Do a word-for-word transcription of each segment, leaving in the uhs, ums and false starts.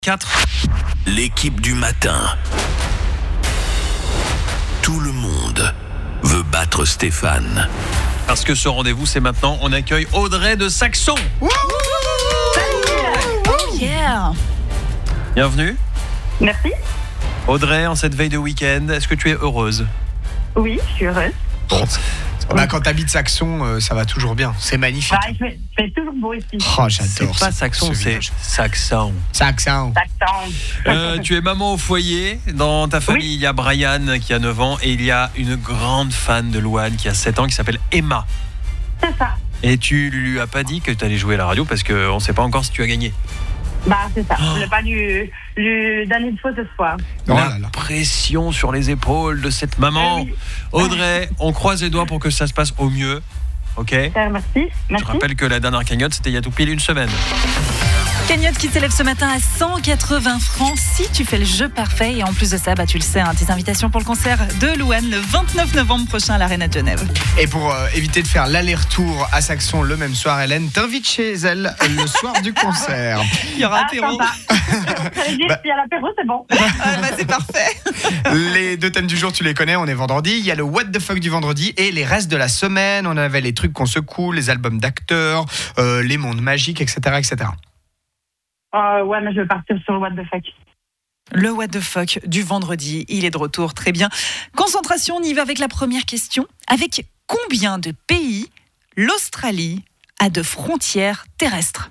quatre. L'équipe du matin. Tout le monde veut battre Stéphane. Parce que ce rendez-vous, c'est maintenant. On accueille Audrey de Saxon. Oh yeah. Bienvenue. Merci. Audrey, en cette veille de week-end, est-ce que tu es heureuse? Oui, je suis heureuse. Bon. Bah, quand t'habites Saxon, euh, ça va toujours bien. C'est magnifique. Bah, il fait, il fait toujours beau ici. Oh, j'adore. C'est pas ce- Saxon, ce c'est village. Saxon. Saxon. Saxon. Euh, tu es maman au foyer. Dans ta famille, Oui. il y a Brian qui a neuf ans et il y a une grande fan de Louane qui a sept ans qui s'appelle Emma. C'est ça. Et tu lui as pas dit que tu allais jouer à la radio parce qu'on ne sait pas encore si tu as gagné. Bah, c'est ça. Je ne l'ai pas lui, lui donner une fausse espoir. Oh la là là. pression sur les épaules de cette maman. Eh oui. Audrey, on croise les doigts pour que ça se passe au mieux. Ok. Merci. Je Merci. rappelle que la dernière cagnotte, c'était il y a tout pile une semaine. Cagnotte qui s'élève ce matin à cent quatre-vingts francs si tu fais le jeu parfait. Et en plus de ça, bah, tu le sais, hein, tes invitations pour le concert de Louane le vingt-neuf novembre prochain à l'Arena de Genève. Et pour euh, éviter de faire l'aller-retour à Saxon le même soir, Hélène t'invite chez elle le soir du concert. Il y aura Ah, apéro. sympa. J'allais dire, Bah. s'il y a l'apéro, c'est bon. Ah, bah, c'est parfait. Les deux thèmes du jour, tu les connais. On est vendredi. Il y a le What the fuck du vendredi et les restes de la semaine. On avait les trucs qu'on secoue, les albums d'acteurs, euh, les mondes magiques, et cetera, et cetera. Euh, ouais, mais je vais partir sur le what the fuck. Le What the fuck du vendredi, il est de retour, très bien. Concentration, on y va avec la première question. Avec combien de pays l'Australie a de frontières terrestres?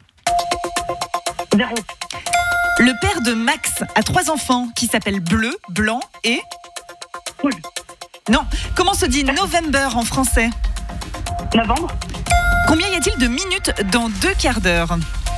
Zéro. Le père de Max a trois enfants qui s'appellent Bleu, Blanc et... Rouge. Non, comment se dit November en français? Novembre. Combien y a-t-il de minutes dans deux quarts d'heure?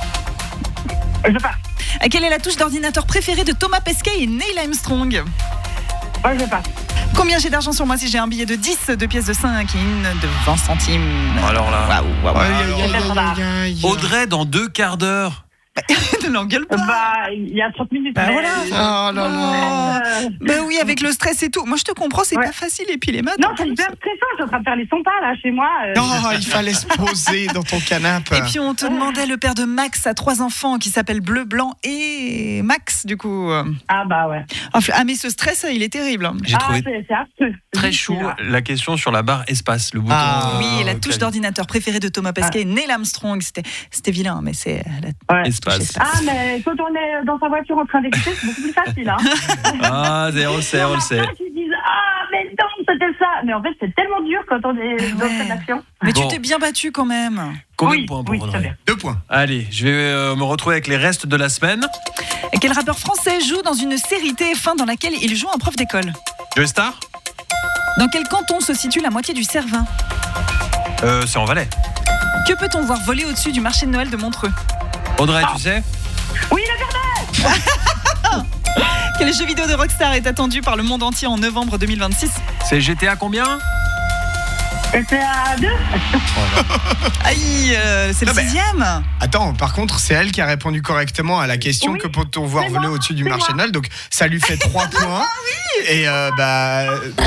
Je pars. Quelle est la touche d'ordinateur préférée de Thomas Pesquet et Neil Armstrong? Ouais, je pars. Combien j'ai d'argent sur moi si j'ai un billet de dix, deux pièces de cinq et une de vingt centimes? Alors là. Waouh, waouh, aïe, aïe, aïe, aïe. Audrey, dans deux quarts d'heure. Ne l'engueule pas. Bah, il y a trente minutes. Bah mais- voilà. Oh là là. Euh, Bah oui, avec le stress et tout. Moi, je te comprends, c'est Ouais. pas facile. Et puis les maths. Non, en c'est plus. hyper stressant. Je suis en train de faire les sons pas là chez moi. euh, Non, il fallait se poser dans ton canapé. Et puis on te demandait, le père de Max a trois enfants qui s'appellent Bleu, Blanc et Max, du coup. Ah bah ouais. Ah, mais ce stress, il est terrible. J'ai ah, trouvé c'est, c'est affreux. très Je chou suis là. la question sur la barre espace, le bouton. Ah, euh, oui, et la touche clavier. d'ordinateur préférée de Thomas Pesquet et Neil Armstrong. C'était, c'était vilain, mais c'est la Ouais. Espace. touche espace. Ah, mais quand on est dans sa voiture en train d'écouter, c'est beaucoup plus facile. Hein. Ah, on le sait, on le sait. Qui disent ah, mais non, c'était ça. Mais en fait, c'est tellement dur quand on est Ah dans ouais. cette action. Mais Bon. tu t'es bien battu quand même. Combien oui, de points pour oui, Audrey? très bien. Deux points. Allez, je vais euh, me retrouver avec les restes de la semaine. Et quel rappeur français joue dans une série T F un dans laquelle il joue un prof d'école? Joe Star. Dans quel canton se situe la moitié du Cervin? Euh, c'est en Valais. Que peut-on voir voler au-dessus du marché de Noël de Montreux? Audrey, tu sais? Oui, le Verdun. Quel jeu vidéo de Rockstar est attendu par le monde entier en novembre deux mille vingt-six? C'est G T A combien? C'était à deux. Aïe, euh, c'est le Non, mais- sixième. Attends, par contre, c'est elle qui a répondu correctement à la question Oui, que peut-on voir c'est voler moi, au-dessus du c'est marché de moi. Noël. Donc, ça lui fait trois points. Et euh, bah,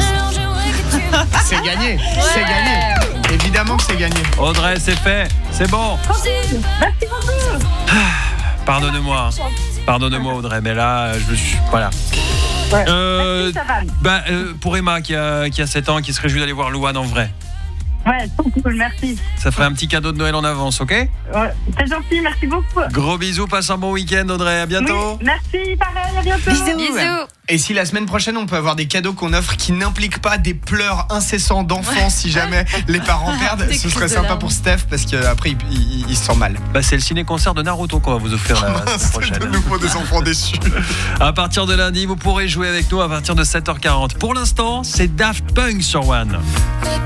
c'est gagné. C'est gagné. Évidemment que c'est gagné. Audrey, c'est fait. C'est bon. Merci beaucoup. Pardonne-moi. Pardonne-moi, Audrey, mais là, je me suis. Voilà. Ouais. Euh, Merci, Savane. bah, euh, pour Emma qui a, qui a sept ans, qui se réjouit d'aller voir Louane en vrai, Ouais, trop cool, merci. ça ferait un petit cadeau de Noël en avance, ok? Ouais, c'est gentil, merci beaucoup. Gros bisous, passe un bon week-end, Audrey. À bientôt. Oui, merci, pareil, à bientôt. Bisous. Et si la semaine prochaine, on peut avoir des cadeaux qu'on offre qui n'impliquent pas des pleurs incessants d'enfants si jamais les parents perdent, Des ce crises serait de sympa larmes. pour Steph parce qu'après, il, il, il se sent mal. Bah, c'est le ciné-concert de Naruto qu'on va vous offrir la semaine C'est prochaine. de nouveau des enfants déçus. À partir de lundi, vous pourrez jouer avec nous à partir de sept heures quarante. Pour l'instant, c'est Daft Punk sur One. Fait